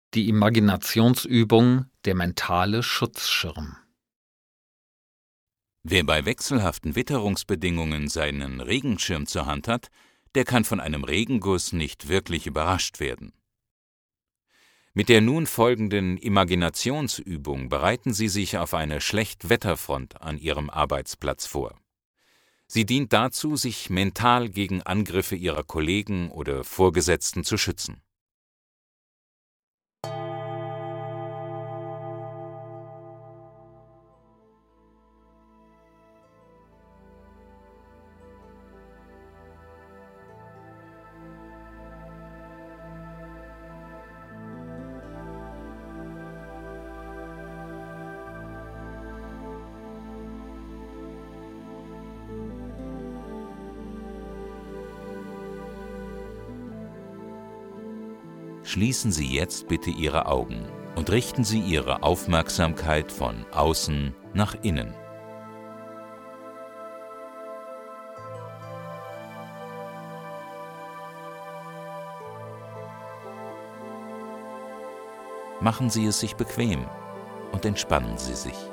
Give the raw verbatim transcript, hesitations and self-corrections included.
Die Imaginationsübung Der mentale Schutzschirm. Wer bei wechselhaften Witterungsbedingungen seinen Regenschirm zur Hand hat, der kann von einem Regenguss nicht wirklich überrascht werden. Mit der nun folgenden Imaginationsübung bereiten Sie sich auf eine Schlechtwetterfront an Ihrem Arbeitsplatz vor. Sie dient dazu, sich mental gegen Angriffe Ihrer Kollegen oder Vorgesetzten zu schützen. Schließen Sie jetzt bitte Ihre Augen und richten Sie Ihre Aufmerksamkeit von außen nach innen. Machen Sie es sich bequem und entspannen Sie sich.